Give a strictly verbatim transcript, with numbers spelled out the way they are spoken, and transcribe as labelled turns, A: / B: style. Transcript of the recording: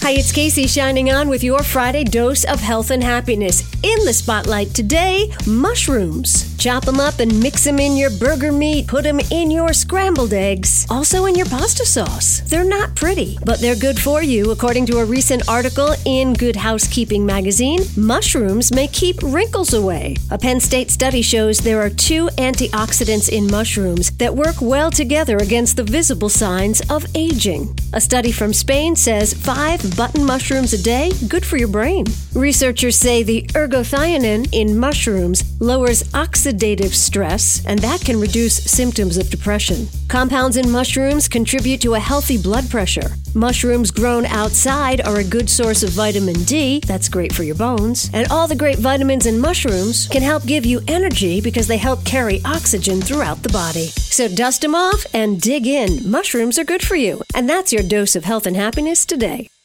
A: Hi, it's Casey shining on with your Friday dose of health and happiness. In the spotlight today, mushrooms. Chop them up and mix them in your burger meat. Put them in your scrambled eggs. Also in your pasta sauce. They're not pretty, but they're good for you. According to a recent article in Good Housekeeping magazine, mushrooms may keep wrinkles away. A Penn State study shows there are two antioxidants in mushrooms that work well together against the visible signs of aging. A study from Spain says five button mushrooms a day, good for your brain. Researchers say the ergothioneine in mushrooms lowers oxidative stress, and that can reduce symptoms of depression. Compounds in mushrooms contribute to a healthy blood pressure. Mushrooms grown outside are a good source of vitamin D, that's great for your bones. And all the great vitamins in mushrooms can help give you energy because they help carry oxygen throughout the body. So dust them off and dig in. Mushrooms are good for you. And that's your dose of health and happiness today.